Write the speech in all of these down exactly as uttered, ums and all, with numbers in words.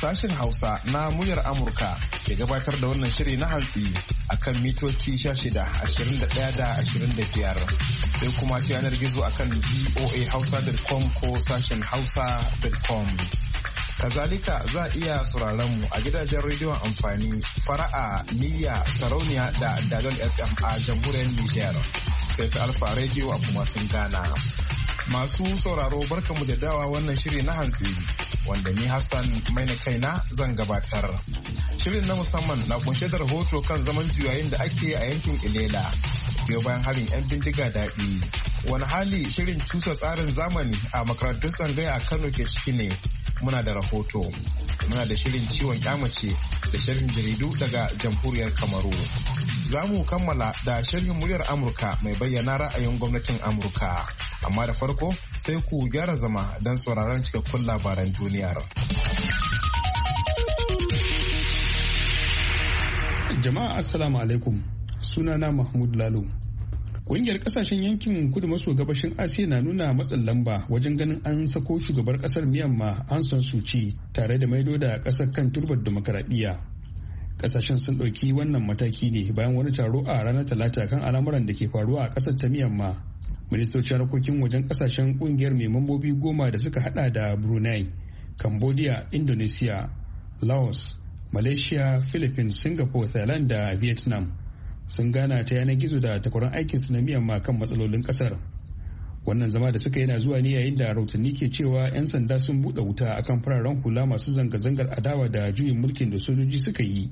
Sashen Hausa na muryar Amurka ke gabatar da wannan shiri na hantsi akan mitoci shida, ashirin da ɗaya da ashirin da biyar. Sai kuma ta yanar gizo akan v o a hausa dot com ko sashen hausa dot com. Kazalika za a iya sauraron mu a gidajen rediyon amfani Fara'a, Niyya, Sarauniya da Dalol F M a jamhuriyar Nijar. Sai ta Alfa Radio a kuma sun Ghana. Masu sauraro barkamu da dawa wannan shiri na hantsi wanda ni Hassan Maina kaina zan gabatar. Shirin na musamman na kunshe da rahoto kan zaman juyayin da ake a yankin Ilela biyo bayan harin 'yan bindiga daɗi. Wani hali shirin cusa tsarin zamani a makarantun tsangaya a Kano ke ciki ne. Muna da rahoto. Muna da shirin ciwon kyamace da sharhin jaridu daga jamhuriyar Kamaru. Za mu kammala da sharhin muryar Amurka mai bayyana ra'ayin gwamnatin Amurka. Amma da farko sai ku gyara zama don sauraron cikakkun labaran duniyar. Jama'a assalamu alaikum. Sunana Mahmud Lalo. Ƙungiyar ƙasashen yankin kudu maso gabashin Asiya na nuna matsin lamba wajen ganin an sako shugabar ƙasar Myanmar Aung San Suu Kyi tare da maido da ƙasar kan turbar demokaradiyya. Ƙasashen sun ɗauki wannan mataki ne bayan wani taro a ranar Talata kan al'amuran da ke faruwa a ƙasar ta Myanmar. Ministocin harkokin wajen ƙasashen ƙungiyar mai mambobi goma da suka hada da Brunei, Cambodia, Indonesia, Laos, Malaysia, Philippines, Singapore, Thailand da Vietnam sun gana ta yanar gizo da takwaran aikinsu na Myanmar kan matsalolin kasar. Wannan zama da suka yana zuwa ne yayin da rahotanni ke cewa 'yan sanda sun buɗe wuta akan fararen hula masu zanga-zangar adawa da juyin mulkin da sojoji suka yi.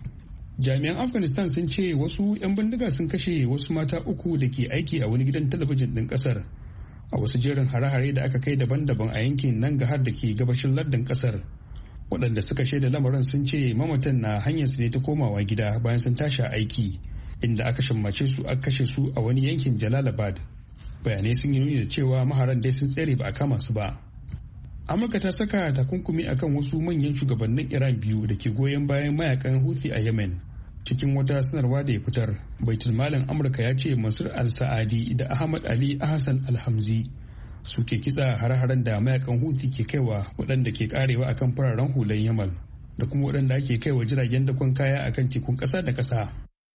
Jami'an Afghanistan sun ce wasu 'yan bindiga sun kashe wasu mata uku da ke aiki a wani gidan talabijin ɗin ƙasar a wasu jerin hare-hare da aka kai daban-daban a yankin Nangarhar da ke gabashin lardin ƙasar. Waɗanda suka shaida lamarin sun ce mamatan na hanyar su ne ta komawa gida bayan sun tashi aiki, inda aka shammace su aka kashe su a wani yankin Jalalabad. Bayanai sun yi nuni da cewa maharan dai sun tsere ba a kama su ba. Amurka ta saka takunkumi akan wasu manyan shugabannin Iran biyu da ke goyon bayan mayakan Houthi a Yemen. Cikin wata sanarwa da ya fitar, baitul malin Amurka ya ce Mansur al-Sa'adi da Ahmad Ali Ahsan al-Hamzi suke kitsa hare-haren da mayakan Houthi ke kaiwa waɗanda ke karewa akan fararen hulan Yamal da kuma waɗanda ake kaiwa jiragen dakon kaya akan tekun ƙasa da ƙasa.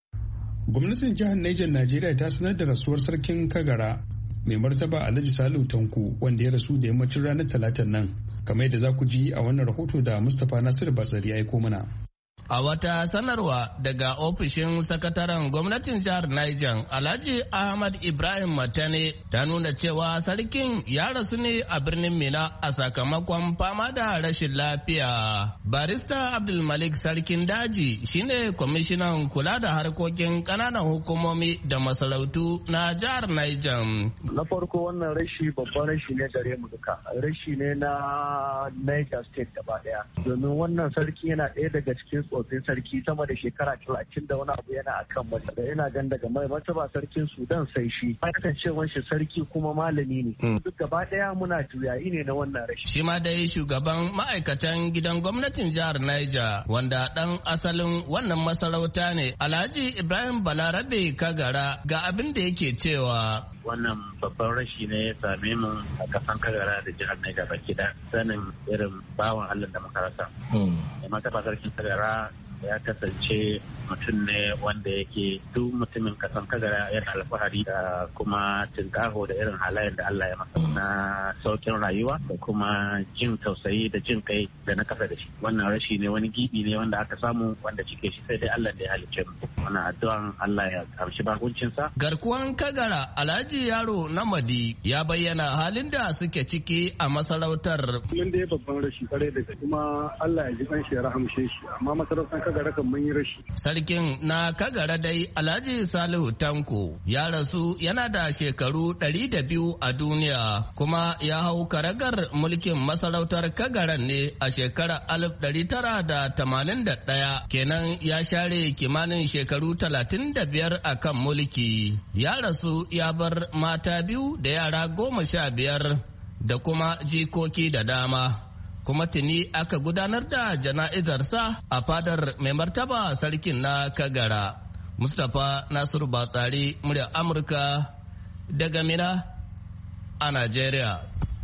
Gwamnatin jihar Niger Najeriya ta sanar da rasuwar sarkin Kagara mai martaba Alhaji Salihu Tanko wanda ya rasu da yammacin ranar Talatan nan, kamar yadda za ku ji a wannan rahoto da Mustapha Nasiru Batsari ya aiko mana. A wata sanarwa daga ofishin sakataren gwamnatin jihar Niger, Alhaji Ahmad Ibrahim Matane ta nuna cewa sarkin ya rasu ne a birnin Mina a sakamakon fama da rashin lafiya. Barista Abdulmalik Sarkin Daji shine kwamishinan kula da harkokin ƙananan hukumomi da masarautu na jihar Niger. Na farko wannan rashi babban rashi ne gare mu duka. Rashi ne na Niger State gaba daya. Domin wannan sarki yana ɗaya daga cikin tsofin sarki sama da shekara talatin da wani abu yana akan mata da yana gan daga mai martaba sarkin Sudan sai shi kasancewar shi sarki kuma malami ne duk gaba daya muna juyayi ne na wannan rashi. Shi ma dai shugaban ma'aikatan gidan gwamnatin jihar Niger wanda dan asalin wannan masarauta ne Alhaji Ibrahim Balarabe Kagara ga abin da yake cewa wannan babban rashi ne ya same mu a kasan Kagara da jihar Niger baki da sanin irin bawan Allah da muka rasa. Da martaba sarkin Kagara ya kasance mutum ne wanda yake duk mutumin kasan Kagara yana alfahari da kuma tinkaho da irin halayen da Allah ya masa na saukin rayuwa da kuma jin tausayi da jin kai da na kasa da shi. Wannan rashi ne wani gibi ne wanda aka samu wanda cike shi sai dai Allah da ya halicce mu. Wannan addu'an Allah ya amshi bakuncinsa. Garkuwan Kagara Alhaji Yaro Namadi ya bayyana halin da suke ciki a masarautar. Mun dai babban rashi kare da kuma Allah ya ji kan shi ya rahamshe shi amma masarautar Kagara kan mun yi rashi. Sarkin na Kagara dai Alhaji Salihu Tanko ya rasu yana da shekaru ɗari da biyu a duniya kuma ya hau karagar mulkin masarautar Kagaran ne a shekarar alif ɗari tara da tamanin da ɗaya kenan ya share kimanin shekaru talatin da biyar a kan mulki. Ya rasu ya bar mata biyu da yara goma sha biyar da kuma jikoki da dama. Kuma tuni aka gudanar da jana'izarsa a fadar mai martaba sarkin na Kagara. Mustapha Nasiru Batsari, murya Amurka daga Mina a Najeriya.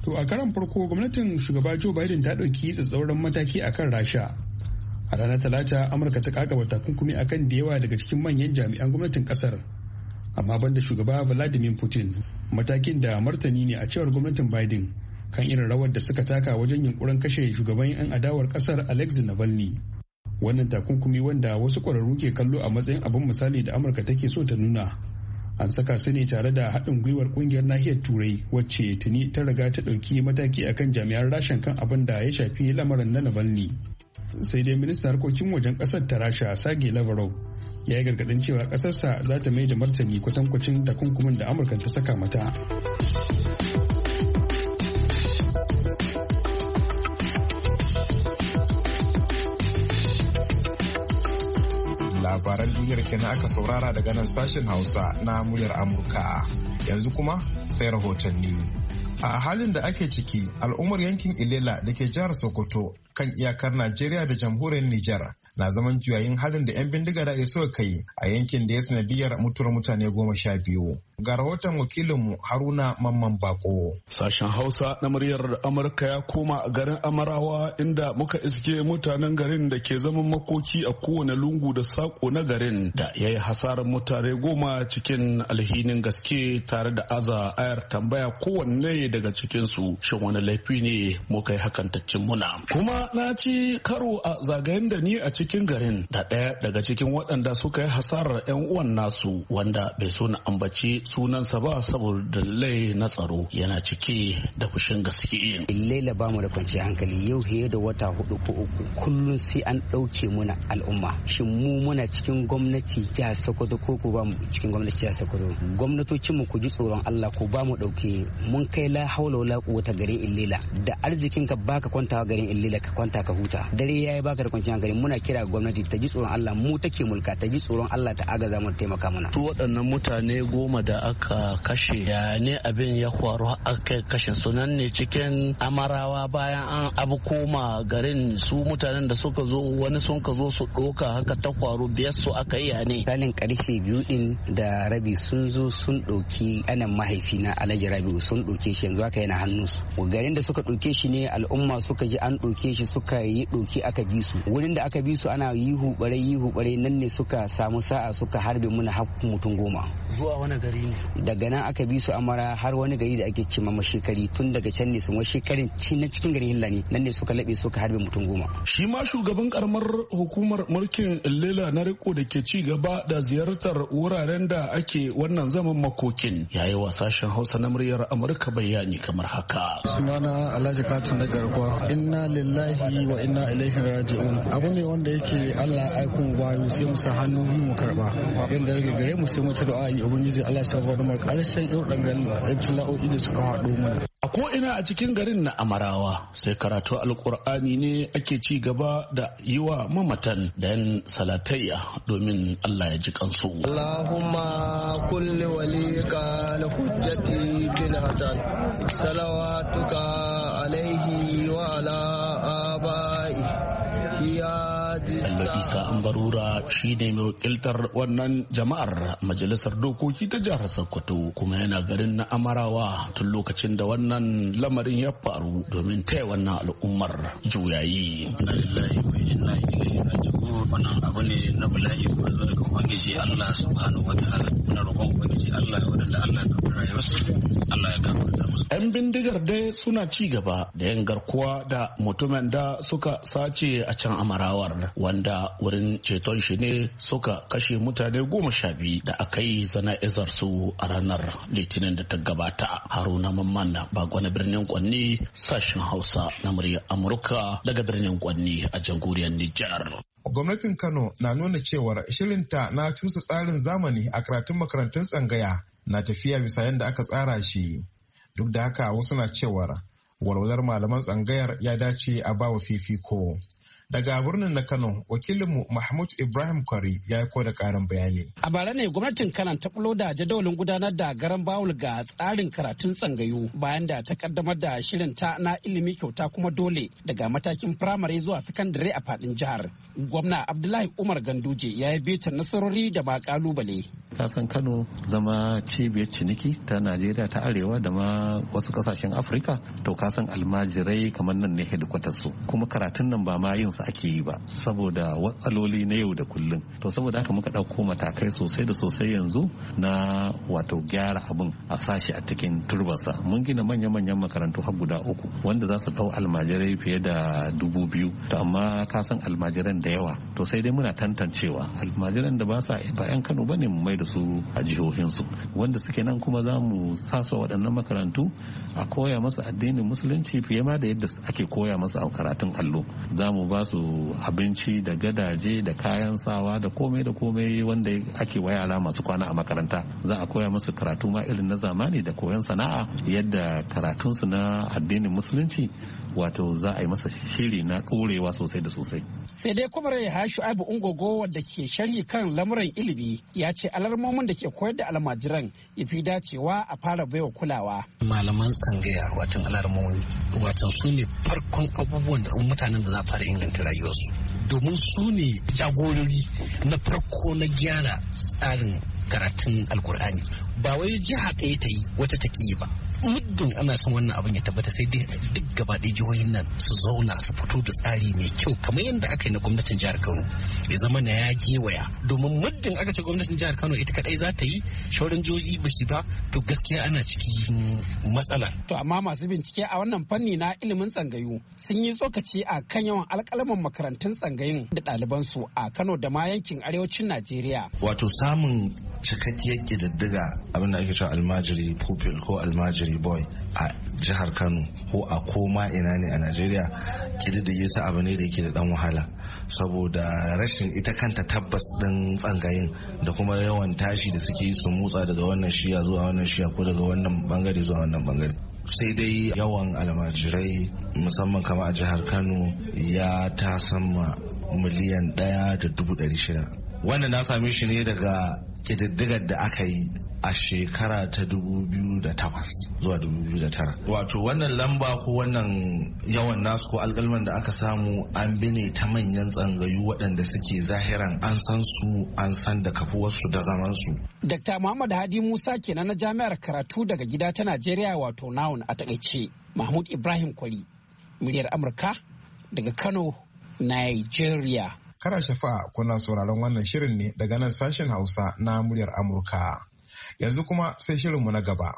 To a karan farko gwamnatin shugaba Joe Biden ta ɗauki tsatsauran mataki akan Rasha. A ranar Talata Amurka ta kakaba takunkumi akan da yawa daga cikin manyan jami'an gwamnatin kasar. Amma banda shugaba Vladimir Putin, matakin da martani ne a cewar gwamnatin Biden kan irin rawar da suka taka wajen yunkurin kashe shugaban 'yan adawar kasar Alexei Navalny. Wannan takunkumi wanda wasu ƙwararru ke kallo a matsayin abin misali da Amurka take so ta nuna. An saka su ne tare da haɗin gwiwar ƙungiyar nahiyar Turai wacce tuni ta riga ta ɗauki mataki akan jami'an Rashan kan abin da ya shafi lamarin na Navalny. Sai dai ministan harkokin wajen ƙasar ta Rasha Sergei Lavrov ya yi gargaɗin cewa ƙasarsa za ta mai da martani kwatankwacin takunkumin da Amurka ta saka mata. Labaran duniyar kenan aka saurara daga nan sashen Hausa na muryar Amurka. Yanzu kuma sai rahotanni. A halin da ake ciki, al'ummar yankin Ilela da ke jihar Sokoto kan iyakar Najeriya da jamhuriyar Nijar na zaman juyayin halin da 'yan bindiga da suka kai a yankin da ya sanadiyar mutuwar mutane goma sha biyu. Ga rahoton wakilinmu Haruna Mamman Bako. Sashen Hausa na muryar Amurka ya koma a garin Amarawa inda muka iske mutanen garin da ke zaman makoki a kowane lungu da sako na garin da ya yi hasarar mutane goma cikin alhinin gaske tare da aza ayar tambaya kowanne daga cikinsu shin wani laifi ne muka yi hakantaccen muna. Kuma na ci karo a zagayen da ni a cikin garin da ɗaya daga cikin waɗanda suka yi hasarar 'yan uwan nasu wanda bai so na ambaci sunansa ba saboda dalilai na tsaro yana cike da fushin gaske. Laila ba mu da kwanciyar hankali yau fiye da wata hudu ko uku kullum sai an ɗauke muna al'umma. Shin mu muna cikin gwamnati jihar Sokoto ko ko ba mu cikin gwamnati jihar Sokoto? Gwamnatocin mu ku ji tsoron Allah ko ba mu ɗauke mun kai la haula wala quwwata garin Illela da arzikin ka baka kwantawa garin Illela ka kwanta ka huta. Dare yayi baka da kwanciyar hankali muna kira gwamnati ta ji tsoron Allah mu take mulka ta ji tsoron Allah ta agaza mu taimaka mana. Su waɗannan mutane goma da aka kashe ya ne abin ya faru aka kashe sunan ne cikin Amarawa bayan an abu koma garin su mutanen da suka zo wani sun ka zo su ɗoka haka ta faru biyar su aka yi ya ne. Misalin karfe biyu din da rabi sun zo sun ɗauki anan mahaifi na Alhaji Rabi'u sun ɗauke shi yanzu haka yana hannun su. Garin da suka ɗauke shi ne al'umma suka ji an ɗauke shi suka yi ɗauki aka bi su. Wurin da aka bi su ana yi hubare yi hubare nan ne suka samu sa'a suka harbe muna hakku mutum goma. Zuwa wani gari ne? Daga nan aka bi su Amara har wani gari da ake cima mashekari tun daga can ne sun shekarin na cikin garin Hillani nan ne suka laɓe suka harbe mutum goma. Shi ma shugaban karamar hukumar mulkin Illela na riko da ke ci gaba da ziyartar wuraren da ake wannan zaman makokin yayi wa sashen Hausa na muryar Amurka bayani kamar haka. Sunana Alhaji Katin na Garkuwa. Inna lillahi wa inna ilaihi raji'un. Abu ne wanda yake Allah aikun wayo sai mu sa hannu mu karba. Abin da rage gare mu sai mu ta du'a yi ubangiji Allah ya sa mu karshen irin ibtila'o'i da suka haɗo mana. A ko'ina a cikin garin na Amarawa sai karatu alkur'ani ne ake ci gaba da yi wa mamatan da yan salatayya domin Allah ya ji kansu. Allahumma kulli walika la hujjati bin Hasan salawatuka alaihi wa ala abai ya Bello Isa Ambarura shi ne mai wakiltar wannan jama'ar majalisar dokoki ta jihar Sokoto kuma yana garin na Amarawa tun lokacin da wannan lamarin ya faru domin taya wannan al'ummar juyayi. Inna lillahi wa inna ilaihi raji'un. Wannan abu ne na bala'i ko zo daga ubangiji Allah subhanahu wataala. Muna roƙon ubangiji Allah ya wadanda Allah ya karɓi rayuwarsu. Allah ya gafarta musu. Yan bindigar dai suna ci gaba da yin garkuwa da mutumin da suka sace a can Amarawar wanda wurin ceton shi ne suka kashe mutane goma sha biyu da aka yi zana'izar su a ranar litinin da ta gabata. Haruna Mamman Bago na birnin Kwanni sashen Hausa na murya Amurka daga birnin Kwanni a jamhuriyar Nijar. Gwamnatin Kano na nuna cewar shirinta na cusa tsarin zamani a karatun makarantun tsangaya na tafiya bisa yadda aka tsara shi. Duk da haka wasu na cewar walwalar malaman tsangayar ya dace a bawa fifiko. Daga birnin na Kano, wakilinmu Mahmud Ibrahim Kwari ya yi da karin bayani. A bara ne gwamnatin Kano ta bulo da jadawalin gudanar da garan bawul ga tsarin karatun tsangayu bayan da ta kaddamar da shirin ta na ilimi kyauta kuma dole daga matakin firamare zuwa sakandare a fadin jihar. Gwamna Abdullahi Umar Ganduje ya yi bitar nasarori da ba kalubale. Kasan Kano zama cibiyar ciniki ta Najeriya ta Arewa da ma wasu kasashen Afirka, to kasan almajirai kamar nan ne hedikwatar su, kuma karatun nan ba ma yin sa ake yi ba saboda watsaloli na yau da kullum. To saboda haka muka ɗauko matakai sosai da sosai yanzu na wato gyara abin a sashi a cikin turbarsa. Mun gina manya-manyan makarantu har guda uku wanda za su ɗau almajirai fiye da dubu biyu. To amma kasan almajiran da yawa, to sai dai muna tantancewa almajiran da ba sa ba 'yan Kano bane mu mai da su a jihohinsu, wanda suke nan kuma za mu sasa waɗannan makarantu a koya masu addinin musulunci fiye ma da yadda ake koya masu a karatun allo. Za mu ba su abinci da gadaje da kayan sawa da komai da komai wanda ake wa yara masu kwana a makaranta. Za a koya masu karatu ma irin na zamani da koyon sana'a, yadda karatunsu na addinin musulunci wato za a yi masa shiri na ɗorewa sosai da sosai. Sai dai kwamar ya hashi abu ungogo wadda ke sharhi kan lamuran ilimi ya ce alarmomin da ke koyar da almajiran ya fi dacewa a fara baiwa kulawa. Malaman tsangaya watan alarmomi watan su ne farkon abubuwan da mutanen da za a fara inganta rayuwarsu, domin su ne jagorori na farko na gyara tsarin karatun alkur'ani. Ba wai jiha ɗaya ta yi wata ta ƙi ba, muddin ana son wannan abin ya tabbata sai dai duk gaba ɗaya jihohin nan su zauna su fito da tsari mai kyau kamar yadda aka yi na gwamnatin jihar Kano, ya zama na ya gewaya. Domin muddin aka ce gwamnatin jihar Kano ita kadai za ta yi, shauran jihohi ba su ba, to gaskiya ana cikin matsala. To amma masu bincike a wannan fanni na ilimin tsangayu sun yi tsokaci a kan yawan alƙalaman makarantun tsangayun da ɗalibansu a Kano da ma yankin arewacin Najeriya. Wato samun cikakkiyar ƙididdiga abin da ake cewa almajiri pupil ko almajiri boy a jihar Kano ko a koma ina ne a Najeriya, kididdige sa abu ne da yake da dan wahala saboda rashin ita kanta tabbas din tsangayin da kuma yawan tashi da suke yi su motsa daga wannan shiya zuwa wannan shiya ko daga wannan bangare zuwa wannan bangare. Sai dai yawan almajirai musamman kama a jihar Kano ya ta sama miliyan ɗaya da dubu ɗari shida. Wannan na same shi ne daga ƙididdigar da aka yi a shekara ta dubu biyu da takwas zuwa dubu biyu da tara. Wato wannan lamba ko wannan yawan nasu ko alƙalman da aka samu an bi ne ta manyan tsangayu waɗanda suke zahiran an san su, an san da kafuwarsu da zamansu. Dakta Muhammad Hadi Musa kenan na Jami'ar Karatu daga Gida ta Najeriya wato Nawun a takaice. Mahmud Ibrahim Kwari, muryar Amurka daga Kano, Nigeria. Kada shafa kuna sauraron wannan shirin ne daga nan sashen Hausa na muryar Amurka. Yanzu kuma sai shirinmu na gaba.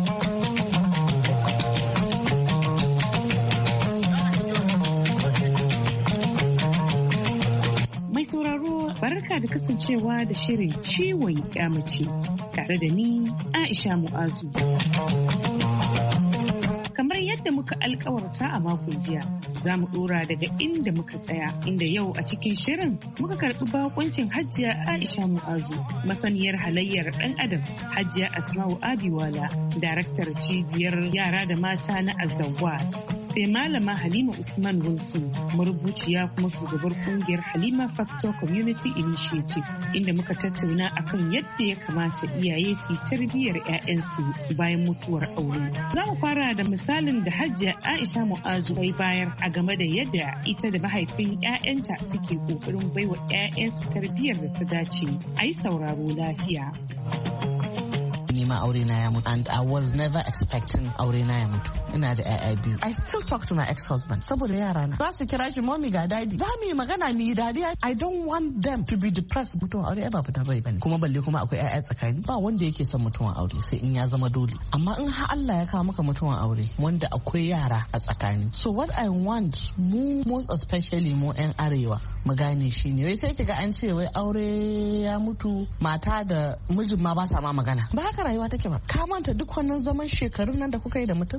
Mai sauraro barka da kasancewa da shirin ciwon mace tare da ni Aisha Mu'azu. Kamar yadda muka alkawarta a makon jiya, za mu dora daga inda muka tsaya, inda yau a cikin shirin muka karbi bakoncin Hajiya Aisha Mu'azu, masaniyar halayyar ɗan adam, Hajiya Asma'u Abiwala, daraktar cibiyar yara da mata na Azawad, sai Malama Halima Usman Wilson, marubuciya kuma shugabar kungiyar Halima Factor Community Initiative, inda muka tattauna akan yadda ya kamata iyaye su tarbiyyar 'ya'yansu bayan mutuwar aure. Za mu fara da misalin da Hajiya Aisha Mu'azu bai bayar a game da yadda ita da mahaifin 'ya'yanta suke kokarin baiwa 'ya'yansu tarbiyyar da ta dace. A yi sauraro lafiya. Nima aure na ya mutu, and I was never expecting aure na ya mutu. Ina da ƴaƴa biyu. I still talk to my ex-husband saboda yara na. Za su kira shi mommy ga daddy. Za mu yi magana mu yi dariya. I don't want them to be depressed. Mutuwan aure ba fita bai bane. Kuma balle kuma akwai ƴaƴa tsakani. Ba wanda yake son mutuwan aure sai in ya zama dole. Amma in har Allah ya kawo maka mutuwan aure wanda akwai yara a tsakani. So what I want mu most especially mu ƴan arewa mu gane shi ne. Wai sai kiga an ce wai aure ya mutu mata da mijin ma ba sa ma magana. Ba haka rayuwa take ba. Ka manta duk wannan zaman shekarun nan da kuka yi da mutum. Ai ko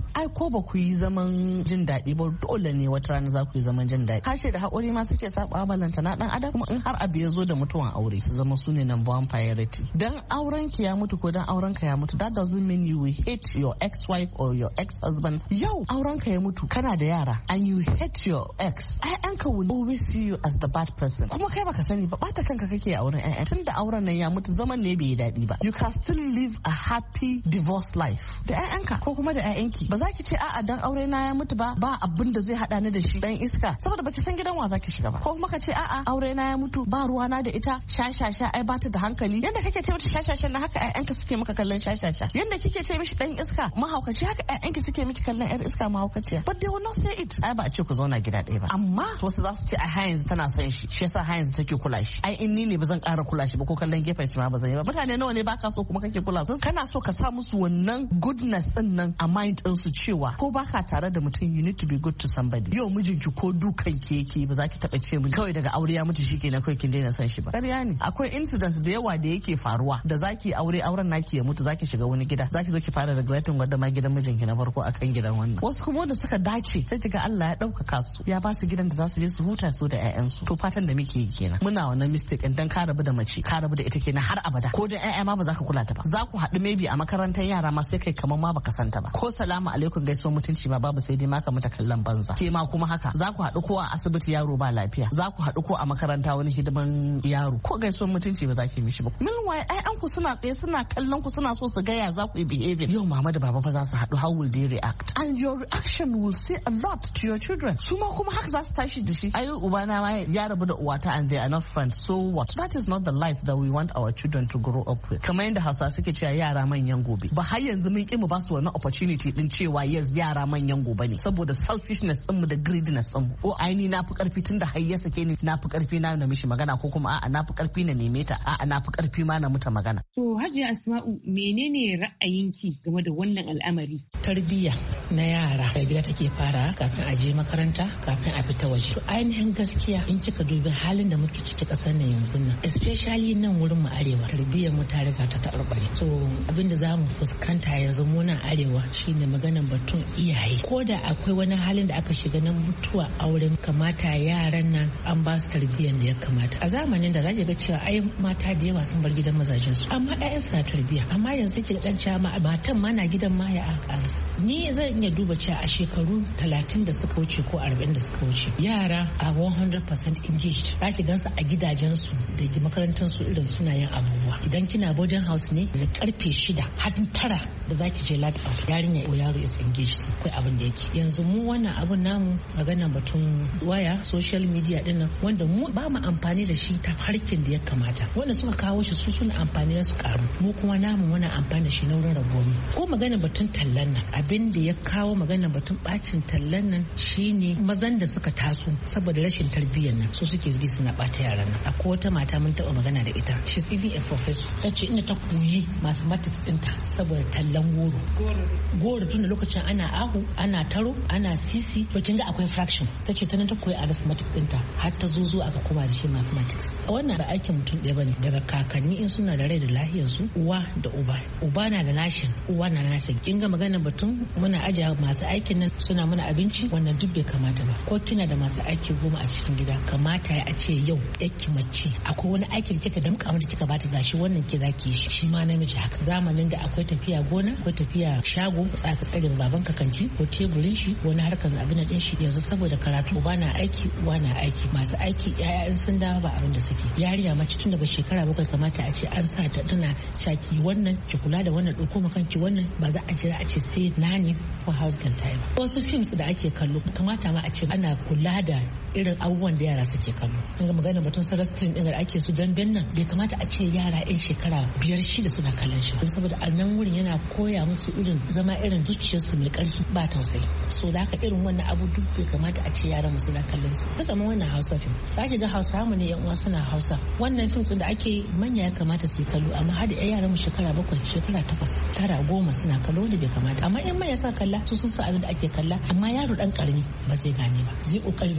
ko ba ku yi zaman jin daɗi ba dole ne wata rana za ku yi zaman jin daɗi. Harshe da haƙuri ma suke saba balanta na ɗan adam, kuma in har abu ya zo da mutuwan aure su zama su ne number one priority. Dan auren ki ya mutu ko dan auren ka ya mutu, that doesn't mean you will hate your ex-wife or your ex-husband. Yau auren ka ya mutu kana da yara and you hate your ex, ƴaƴanka will always see you as the bad person. Kuma kai baka sani ba, bata kanka kake a auren ƴaƴa. Tun da auren nan ya mutu zaman ne bai yi daɗi ba. You can still live a happy divorce life da ƴaƴanka ko kuma da ƴaƴanki. Ba za ki ce a'a dan aure na ya mutu ba ba abin da zai haɗa ni da shi dan iska, saboda baki san gidan wa zaki shiga ba. Ko kuma ka ce a'a aure na ya mutu ba ruwa na da ita, sha sha sha ai bata da hankali. Yanda kake ce mata sha sha sha na haka ƴaƴanka suke maka kallon sha sha sha. Yanda kike ce mishi dan iska mahaukaci haka ƴaƴanki suke miki kallon ƴar iska mahaukaciya. But they will not say it. Ai ba a ce ku zauna gida ɗaya ba. Amma wasu za su ce ai har yanzu tana son shi, shi yasa har yanzu take kula shi. Ai in ni ne ba zan ƙara kula shi ba ko kallon gefen shi ma ba zan yi ba. Mutane nawa ne baka so kuma kake kula su? Kana so ka sa musu wannan goodness din nan a mind din su cewa ko baka tare da mutum you need to be good to somebody. Yau mijinki ko dukan ki yake ba za ki taɓa ce miji kawai daga aure ya mutu shikenan kawai kin daina son shi ba. Ƙarya ne. Akwai incidents da yawa da yake faruwa da zaki aure auren naki ya mutu zaki shiga wani gida zaki zo ki fara regretting wanda ma gidan mijinki na farko akan gidan wannan. Wasu kuma da suka dace sai kiga Allah ya ɗaukaka su ya ba su gidan da za su je su huta su da ƴaƴansu. To fatan da muke yi kenan. Muna wannan mistake in dan ka rabu da mace ka rabu da ita kenan har abada. Ko da ƴaƴa ma ba za ka kula ta ba. Za ku haɗu maybe a makarantar yara ma sai kai kamar ma baka santa ba. Ko salamu alaikum gaisuwar mutunci ma babu sai dai ma ka mata kallon banza. Ke ma kuma haka za ku haɗu ko a asibiti yaro ba lafiya. Za ku haɗu ko a makaranta wani hidiman yaro ko gaisuwar mutunci ba za ki mishi ba. Meanwhile ƴaƴan ku suna tsaye suna kallon ku suna so su gaya za ku yi behavior. Yau mama da baba fa za su haɗu, how will they react? And your reaction will say a lot to your children. Su ma kuma haka za su tashi da shi. Ayo ubana ma ya rabu da uwata and they are not friends. So what? That is not the life that we want our children to grow up with. Kamar yadda Hausa suke cewa yara manyan gobe. Ba har yanzu mun ki mu ba su wani opportunity din cewa yes yara manyan gobe ne. Saboda selfishness din mu da greediness din mu. O ai ni na fi karfi tun da har ya sake ni na fi karfi na na mishi magana ko kuma a'a na fi karfi na neme ta a'a na fi karfi ma na muta magana. To Hajiya Asma'u menene ra'ayinki game da wannan al'amari? Tarbiyya na yara a gida take fara kafin a je makaranta kafin a fita waje. To ainihin gaskiya in kika dubi halin da muke ciki kasar nan yanzu nan especially nan wurin mu arewa tarbiyyar mu ta riga ta taɓarɓare. To abinda za mu fuskanta yanzu mu nan arewa shine maganar batun iyaye. Ko da akwai wani halin da aka shiga na mutuwa auren kamata yaran nan an ba su tarbiyyar da ya kamata. A zamanin da zaki ga cewa ai mata da yawa sun bar gidan mazajen su amma ƴaƴan su na tarbiyya. Amma yanzu ki dan cewa matan ma na gidan ma ya akarasa. Ni zan iya duba cewa a shekaru talatin da suka wuce ko arba'in da suka wuce yara a one hundred percent engaged. Za ki gansu a gidajen su da makarantar su irin suna yin abubuwa. Idan kina boarding house ne da karfe shida har tara da zaki je lat out yarinya ko yaro is engaged akwai abin da yake. Yanzu mu wannan abun namu magana batun waya social media dinnan wanda mu ba mu amfani da shi ta harkin da ya kamata. Wanda suka kawo shi su suna amfani da su karu. Mu kuma namu muna amfani da shi na wurin rabuwa. Ko magana batun tallan nan abin da ya kawo magana batun bacin tallan nan shine mazan da suka taso saboda rashin tarbiyyar nan su suke bi suna bata yaran nan. Akwai wata mata mun taba magana da ita she's even a professor ta ce ina ta koyi mathematics ɗinta saboda tallan goro goro tun da lokacin ana ahu ana taro ana sisi to kin ga akwai fraction ta ce ta nan ta koyi arithmetic ɗinta har ta zo zo aka koma da shi mathematics. Wannan ba aikin mutum ɗaya bane daga kakanni in suna da rai da lafiyar su uwa da uba uba na da nashin uwa na nata. Kin ga magana batun muna ajiye masu aikin nan suna mana abinci wannan duk bai kamata ba. Ko kina da masu aiki goma a cikin gida kamata ya a ce yau yaki mace akwai wani aikin kika damƙa mata kika bata gashi wannan ke zaki shi shi ma namiji haka. Zamanin da akwai tafiya gona akwai tafiya shago tsaka tsarin baban kakanci ko teburin shi wani harkar abin din shi yanzu saboda karatu uba na aiki uwa na aiki masu aiki yaya in sun dawo ba abin da suke. Yariya mace tun daga shekara bakwai kamata a ce an sa ta tana shaki wannan ki kula da wannan ɗauko makanki wannan ba za a jira a ce sai nani ko husband time. Wasu films da ake kallo kamata ma a ce ana kula da irin abubuwan da yara suke kallo. In ga magana batun sarastin din da ake su damben nan bai kamata a ce yara yan shekara biyar shida suna kallon shi saboda a nan wurin yana koya musu irin zama irin zuciyarsu mai ƙarfi ba tausayi. So da haka irin wannan abu duk bai kamata a ce yaran mu suna kallon su. Duk kamar wannan Hausa film za ki ga Hausa mu ne yan uwa suna Hausa wannan film din da ake manya ya kamata su yi kallo amma har da yaran mu shekara bakwai shekara takwas tara goma suna kallo da bai kamata. Amma in manya sa kalla su sun san abin da ake kalla amma yaro dan karami ba zai gane ba zai kokari domin a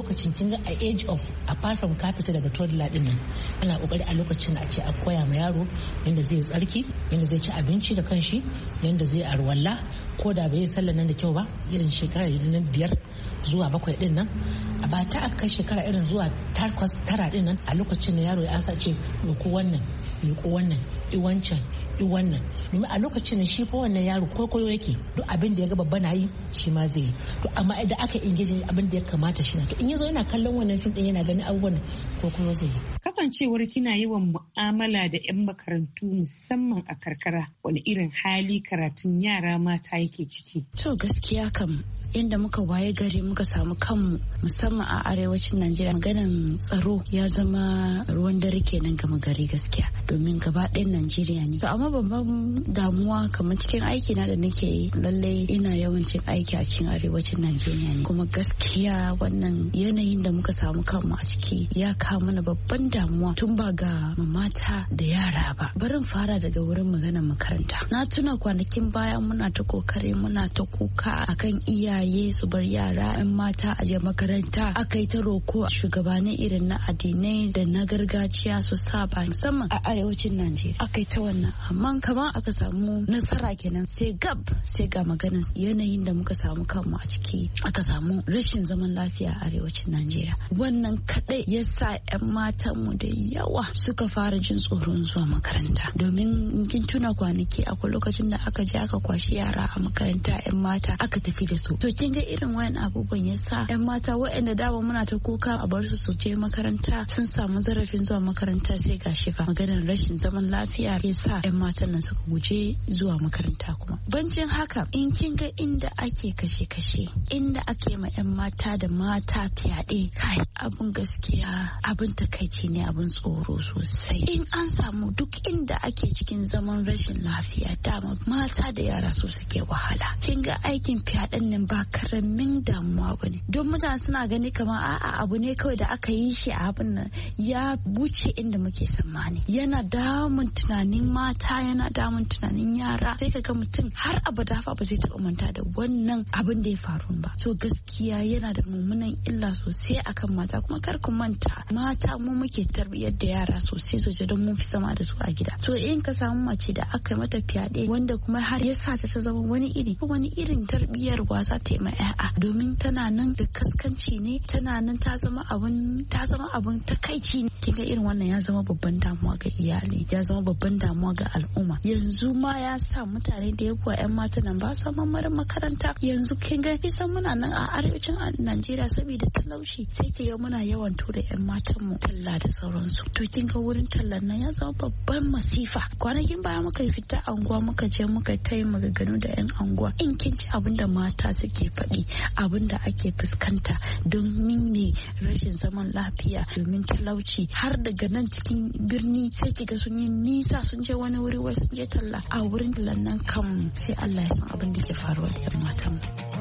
lokacin kin ga a age of apart from ka fita daga toddler din nan ana kokari a lokacin a ce a koya ma yaro yanda zai tsarki, yanda zai ci abinci da kanshi, yanda zai arwalla, ko da bai sallar nan da kyau ba irin shekara nan biyar zuwa bakwai din nan a ba ta aka shekara irin zuwa takwas tara din nan a lokacin da yaro ya asa ce ko wannan ko wannan i wancan i wannan domin a lokacin da shi fa wannan yaro koyo yake duk abin da ya ga babba na yi shi ma zai yi to amma idan aka engage abin da ya kamata shi na to in yazo yana kallon wannan fim din yana ganin abubuwan koyo zai yi. Kasancewar kina yawan mu'amala da 'yan makarantu musamman a karkara, wani irin hali karatun yara mata yake ciki? To gaskiya kam inda muka waye gari muka samu kanmu musamman a arewacin Najeriya maganan tsaro ya zama ruwan dare kenan gama gari gaskiya domin gaba ɗayan Najeriya ne. To amma babban damuwa kamar cikin aiki na da nake yi lallai ina yawancin aiki a cikin arewacin Najeriya ne kuma gaskiya wannan yanayin da muka samu kanmu a ciki ya kawo mana babban damuwa tun ba ga mata da yara ba. Barin fara daga wurin maganar makaranta. Na tuna kwanakin baya muna ta kokari muna ta kuka akan iyaye su bar yara 'yan mata a je makaranta. Aka yi ta roko shugabanni irin na addinai da na gargajiya su saba musamman a arewacin Najeriya. Aka yi ta wannan amma kamar aka samu nasara kenan sai gab sai ga maganar yanayin da muka samu kanmu a ciki aka samu rashin zaman lafiya a arewacin Najeriya. Wannan kadai yasa 'yan matanmu da yawa suka fara jin tsoron zuwa makaranta domin kin tuna kwanaki akwai lokacin da aka je aka kwashi yara a makaranta 'yan mata aka tafi da su. To kin ga irin wayan abubuwan yasa 'yan mata waɗanda dama muna ta kuka a bar su su je makaranta sun samu zarafin zuwa makaranta sai gashi fa maganar rashin zaman lafiya yasa 'yan matan nan suka guje zuwa makaranta kuma. Bancin haka in kin ga inda ake kashe-kashe inda ake ma 'yan mata da mata fyaɗe kai abun gaskiya abun takaici ne abun tsoro sosai. In an samu duk inda ake cikin zaman rashin lafiya dama mata da yara su suke wahala. Kin ga aikin fyaɗen nan ba karamin damuwa bane don mutane suna gani kamar a'a abu ne kawai da aka yi shi a abin nan ya wuce inda muke tsammani. Yana damun tunanin mata yana damun tunanin yara sai kaga mutum har abada fa ba zai taɓa manta da wannan abin da ya faru ba. So gaskiya yana da mummunan illa sosai akan mata kuma kar ku manta mata mu muke tarbiyyar da yara sosai sosai don mun fi sama da su a gida. To in ka samu mace da aka mata fyaɗe wanda kuma har ya sa ta ta zama wani iri wani irin tarbiyyar za ta yi ma 'ya'a domin tana nan da kaskanci ne tana nan ta zama abun ta zama abun takaici ne. Kin ga irin wannan ya zama babban damuwa ga iyali ya zama babban damuwa ga al'umma. Yanzu ma ya sa mutane da yawa 'yan mata nan ba sa mamarin makaranta. Yanzu kin ga kisan muna nan a arewacin Najeriya saboda talauci sai ki ga muna yawan tura 'yan matan mu talla da sauransu. To kin ga wurin tallan nan ya zama babban masifa. Kwanakin baya muka fita anguwa muka je muka tayi maganganu da 'yan anguwa in kin ci abin da mata suke faɗi abin da ake fuskanta domin me rashin zaman lafiya domin talauci har daga nan cikin birni sai kiga sun yi nisa sun je wani wuri wai sun je talla a wurin tallan nan kan sai Allah ya san abin da ke faruwa da 'yan matan.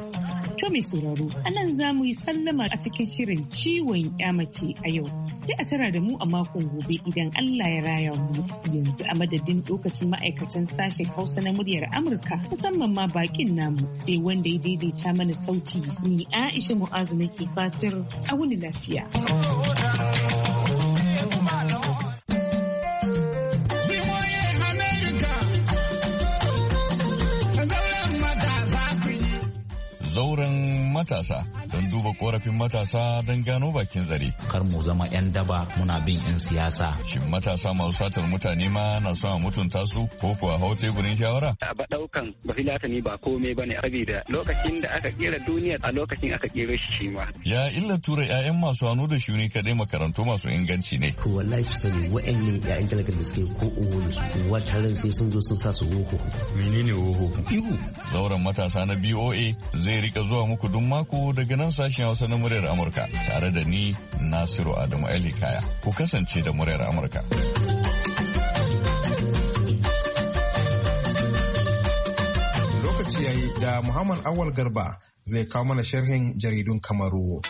To mai sauraro, anan za mu yi sallama a cikin shirin ciwon ya mace a yau. Sai a tara da mu a makon gobe idan Allah ya raya mu. Yanzu a madadin lokacin ma'aikatan sashen Hausa na muryar Amurka musamman ma bakin namu sai wanda ya daidaita mana sauti ni Aisha Mu'azu nake fatar a wuni lafiya. Zauren matasa don duba korafin matasa don gano bakin zare. Kar mu zama 'yan daba muna bin 'yan siyasa. Shin matasa masu satar mutane ma na son a mutunta su ko kuwa hau teburin shawara? A ba daukan ba filatani ba komai bane saboda lokacin da aka kera duniya a lokacin aka kera shi shi ma. Ya illa tura 'ya'yan masu hannu da shuni kadai makarantu masu inganci ne. Ko wallahi su sani wa'annan 'ya'yan talakar da suke ko uwanu su wataran sai sun zo sun sa su woho. Menene woho? Ihu. Zauren matasa na B O A zai rika zuwa muku duk mako daga nan sashen Hausa na muryar Amurka tare da ni Nasiru Adamu Ali Kaya. Ku kasance da muryar Amurka. Lokaci yayi da Muhammad Awal Garba zai kawo mana sharhin jaridun Kamaru.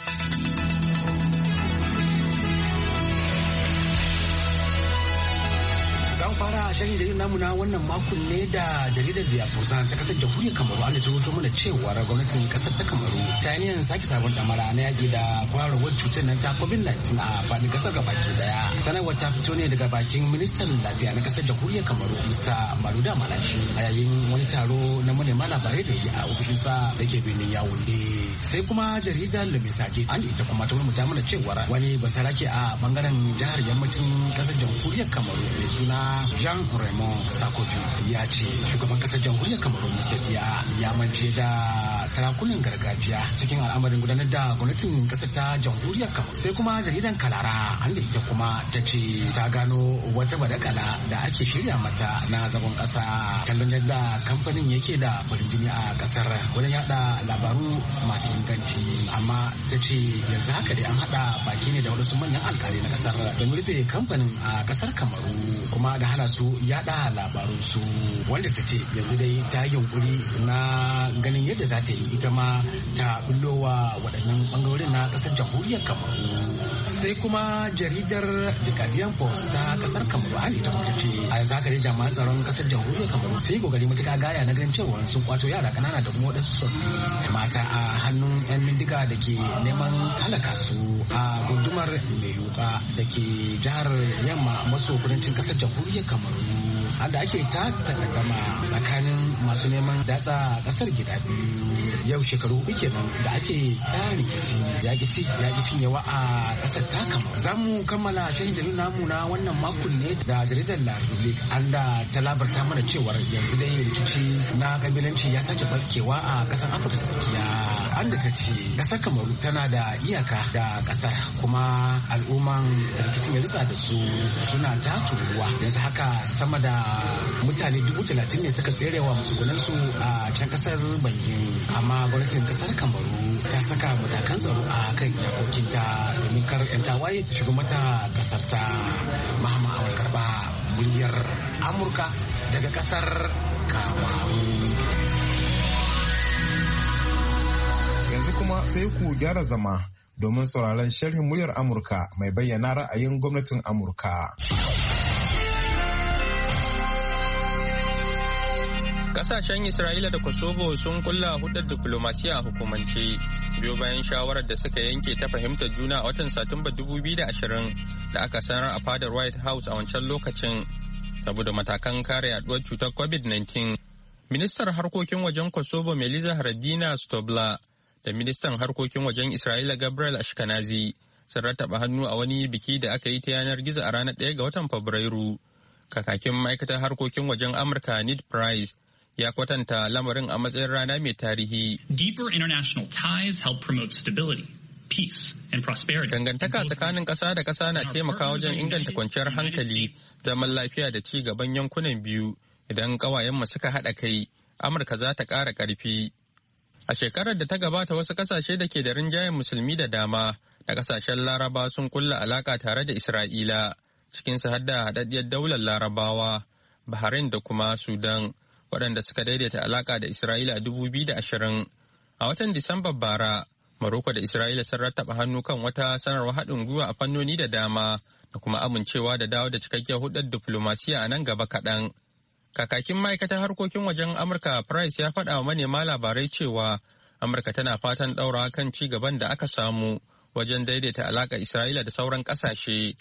fara shirin jaridar namu na wannan makon ne da jaridar da Busan ta kasar jamhuriyar Kamaru an da ta rubuto mana cewa gwamnatin kasar ta Kamaru ta yi sake sabon damara na yaki da kwararwar cutar nan ta covid nineteen a faɗin kasar gabaki daya. Sanarwar ta fito ne daga bakin ministan lafiya na kasar jamhuriyar Kamaru Mister Maluda Malachi a yayin wani taro na manema labarai da ya a ofishinsa da ke birnin Yaounde. Sai kuma jaridar Lumisaki an ita kuma ta rubuta mana cewa wani basarake a bangaren jihar yammacin kasar jamhuriyar Kamaru mai suna Jean Raymond Sakoju ya ce shugaban kasar jamhuriyar Kamaru Musa Biya ya mance da sarakunan gargajiya cikin al'amarin gudanar da gwamnatin kasar ta jamhuriyar Kamaru. Sai kuma jaridan Kalara an da ita kuma ta ce ta gano wata badakala da ake shirya mata na zagon kasa kallon yadda kamfanin yake da farin jini a kasar wajen yada labaru masu inganci, amma ta ce yanzu haka dai an hada baki ne da wasu manyan alkali na kasar don rufe kamfanin a kasar Kamaru kuma da hana su yada labarun su, wanda ta ce yanzu dai ta yunkuri na ganin yadda za ta yi ita ma ta bullowa waɗannan bangarorin na kasar jamhuriyar Kamaru. Sai kuma jaridar The Guardian Post ta kasar Kamaru an ita kuma ce a yanzu haka dai jami'an tsaron kasar jamhuriyar Kamaru sai kokari matuƙa gaya na ganin cewa sun kwato yara ƙanana da kuma waɗansu sabbi mata a hannun 'yan bindiga da ke neman halaka su a gundumar Meyuka da ke jihar yamma maso kudancin kasar jamhuriyar Kamaru. Anda ake ta takaddama tsakanin masu neman datsa kasar gida biyu yau shekaru hudu kenan da ake ta rikici ya gici ya gicin yawa a kasar ta Kamaru. Za mu kammala shirin jaridar namu na wannan makon ne da jaridar La Republique anda ta labarta mana cewar yanzu dai rikici na kabilanci ya sake barkewa a kasar Afirka ta Tsakiya, anda ta ce kasar Kamaru tana da iyaka da kasar kuma al'umman rikicin ya ritsa da su suna ta turuwa. Yanzu haka sama da mutane dubu talatin ne suka tserewa musugunansu a can kasar Bangin, amma gwamnatin kasar Kamaru ta saka matakan tsaro a kan iyakokinta domin kar 'yan tawaye shiga mata kasar ta. Mahama Awal Garba, muryar Amurka daga kasar Kamaru. Yanzu kuma sai ku gyara zama domin sauraron sharhin muryar Amurka mai bayyana ra'ayin gwamnatin Amurka. Kasashen Isra'ila da Kosovo sun kulla hudar diplomasiya a hukumance biyo bayan shawarar da suka yanke ta fahimtar juna a watan Satumba dubu biyu da ashirin da aka sanar a fadar White House a wancan lokacin saboda matakan kare yaduwar cutar covid nineteen. Ministar harkokin wajen Kosovo Melissa Haradina Stobla da ministan harkokin wajen Isra'ila Gabriel Ashkenazi sun rattaba hannu a wani biki da aka yi ta yanar gizo a ranar ɗaya ga watan Fabrairu. Kakakin ma'aikatar harkokin wajen Amurka Ned Price ya kwatanta lamarin a matsayin rana mai tarihi. Deeper international ties help promote stability, peace and prosperity. Dangantaka tsakanin ƙasa da ƙasa na taimakawa wajen inganta kwanciyar hankali, zaman lafiya da ci gaban yankunan biyu. Idan ƙawayenmu suka haɗa kai, Amurka za ta ƙara ƙarfi. A shekarar da ta gabata wasu ƙasashe da ke da rinjayen musulmi da dama da ƙasashen Laraba sun kulla alaƙa tare da Isra'ila, cikinsu har da haɗaɗɗiyar daular Larabawa, Bahrain da kuma Sudan, waɗanda suka daidaita alaƙa da Isra'ila a dubu biyu da ashirin. A watan Disambar bara, Maroko da Isra'ila sun rattaba hannu kan wata sanarwar haɗin gwiwa a fannoni da dama da kuma amincewa da dawo da cikakkiyar hudar diflomasiya a nan gaba kaɗan. Kakakin ma'aikatar harkokin wajen Amurka Price ya faɗa wa manema labarai cewa Amurka tana fatan ɗaurawa kan ci gaban da aka samu wajen daidaita alaƙar Isra'ila da sauran ƙasashe.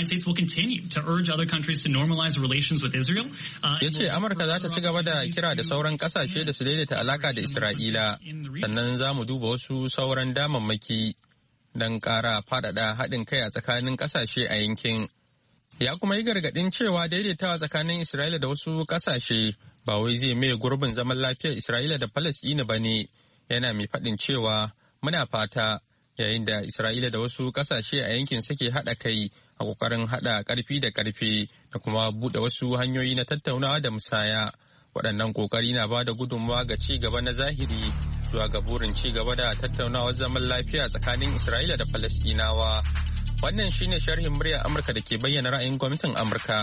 Ya ce Amurka za ta ci gaba da kira da sauran ƙasashe da su daidaita alaƙa da Isra'ila, sannan za mu duba wasu sauran damammaki don ƙara faɗaɗa haɗin kai a tsakanin ƙasashe a yankin. Ya kuma yi gargaɗin cewa daidaitawa tsakanin Isra'ila da wasu ƙasashe ba wai zai maye gurbin zaman lafiyar Isra'ila da Falasɗina ba ne, yana mai faɗin cewa muna fata yayin da Isra'ila da wasu ƙasashe a yankin suke haɗa kai a ƙoƙarin haɗa ƙarfi da ƙarfe da kuma buɗe wasu hanyoyi na tattaunawa da musaya. Waɗannan ƙoƙari na ba da gudunmawa ga ci gaba na zahiri zuwa ga burin ci gaba da tattaunawar zaman lafiya tsakanin Isra'ila da Falasɗinawa. Wannan shine sharhin muryar Amurka da ke bayyana ra'ayin gwamnatin Amurka.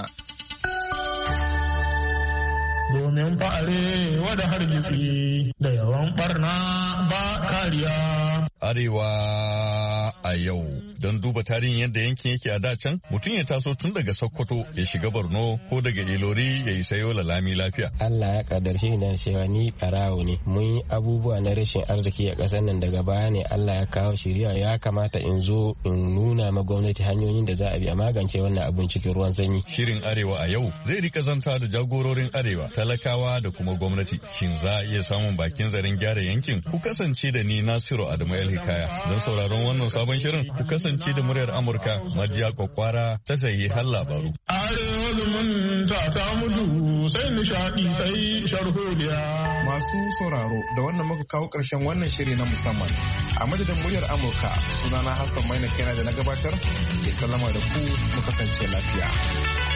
Domin fa'are wada hargitsi da yawan barna ba kariya. Arewa a yau. Don duba tarihin yadda yankin yake a dacan, mutum ya taso tun daga Sokoto ya shiga Borno ko daga Ilori ya isa Yola lami lafiya. Allah ya kadarci na cewa ni barawo ne. Mun yi abubuwa na rashin arziki a ƙasar nan, daga baya ne Allah ya kawo shiriya. Ya kamata in zo in nuna ma gwamnati hanyoyin da za a bi a magance wannan abun cikin ruwan sanyi. Shirin Arewa a yau zai rika zanta da jagororin Arewa, talakawa da kuma gwamnati. Shin za a iya samun bakin zaren gyara yankin? Ku kasance da ni Nasiru Adamu El Hikaya. Don sauraron wannan sabon shirin, ku kasance da muryar Amurka majiya kwakwara ta sayi har labaru. Arewa zumunta ta mutu sai nishaɗi sai sharholiya. Masu sauraro da wannan muka kawo ƙarshen wannan shiri na musamman. A madadin muryar Amurka, sunana Hassan Maina kaina da na gabatar, ke sallama da ku mu kasance lafiya.